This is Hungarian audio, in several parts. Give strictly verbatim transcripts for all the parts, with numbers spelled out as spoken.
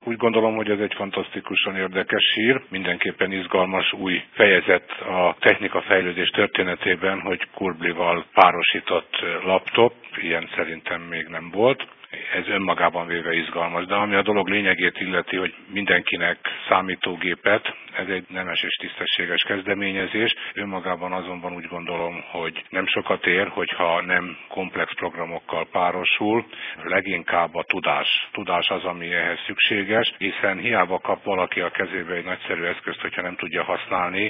Úgy gondolom, hogy ez egy fantasztikusan érdekes hír, mindenképpen izgalmas új fejezet a technika fejlődés történetében, hogy Kurblival párosított laptop, ilyen szerintem még nem volt. Ez önmagában véve izgalmas, de ami a dolog lényegét illeti, hogy mindenkinek számítógépet, ez egy nemes és tisztességes kezdeményezés. Önmagában azonban úgy gondolom, hogy nem sokat ér, hogyha nem komplex programokkal párosul, leginkább a tudás. Tudás az, ami ehhez szükséges, hiszen hiába kap valaki a kezébe egy nagyszerű eszközt, hogyha nem tudja használni,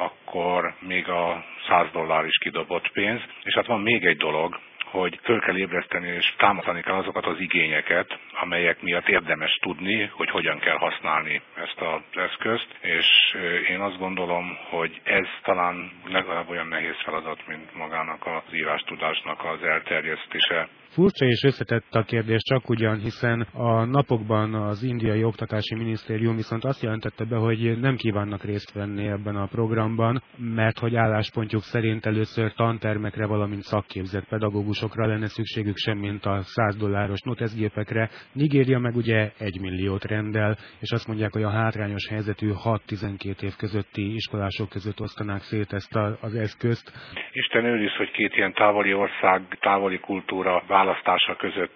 akkor még a száz dollár is kidobott pénz. És hát van még egy dolog, hogy föl kell ébreszteni és támasztani kell azokat az igényeket, amelyek miatt érdemes tudni, hogy hogyan kell használni ezt az eszközt, és én azt gondolom, hogy ez talán legalább olyan nehéz feladat, mint magának az írástudásnak az elterjesztése. Furcsa és összetett a kérdés csak ugyan, hiszen a napokban az indiai oktatási minisztérium viszont azt jelentette be, hogy nem kívánnak részt venni ebben a programban, mert hogy álláspontjuk szerint először tantermekre, valamint szakképzett pedagógusokra lenne szükségük, semmint a száz dolláros noteszgépekre. Nigéria meg ugye egy milliót rendel, és azt mondják, hogy a hátrányos helyzetű hat-tizenkét év közötti iskolások között osztanák szét ezt a, az eszközt. Isten őriz, hogy két ilyen távoli ország, távoli kultúra választása között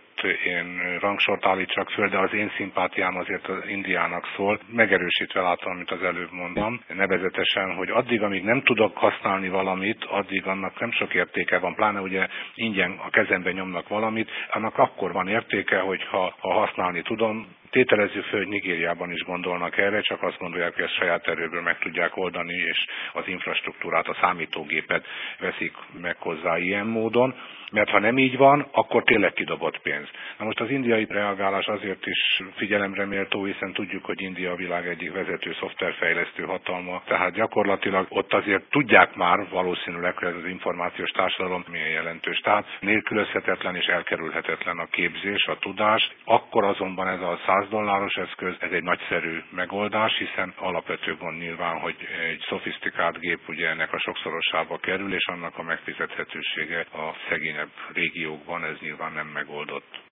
én rangsort állítsak föl, de az én szimpátiám azért az Indiának szól, megerősítve látom, amit az előbb mondtam, nevezetesen, hogy addig, amíg nem tudok használni valamit, addig annak nem sok értéke van, pláne ugye ingyen a kezembe nyomnak valamit, annak akkor van értéke, hogyha ha használni tudom. Tételezzük föl, hogy Nigériában is gondolnak erre, csak azt gondolják, hogy ezt saját erőből meg tudják oldani, és az infrastruktúrát, a számítógépet veszik meg hozzá ilyen módon, mert ha nem így van, akkor tényleg kidobott pénz. Na most az indiai reagálás azért is figyelemre méltó, hiszen tudjuk, hogy India a világ egyik vezető szoftverfejlesztő hatalma, tehát gyakorlatilag ott azért tudják már valószínűleg, hogy ez az információs társadalom milyen jelentős. Tehát nélkülözhetetlen és elkerülhetetlen a képzés, a tudás. Akkor azonban ez a száz dolláros eszköz, ez egy nagyszerű megoldás, hiszen alapvető gond nyilván, hogy egy szofisztikált gép ugye ennek a sokszorosába kerül, és annak a megfizethetősége a szegényebb régiókban ez nyilván nem megoldott.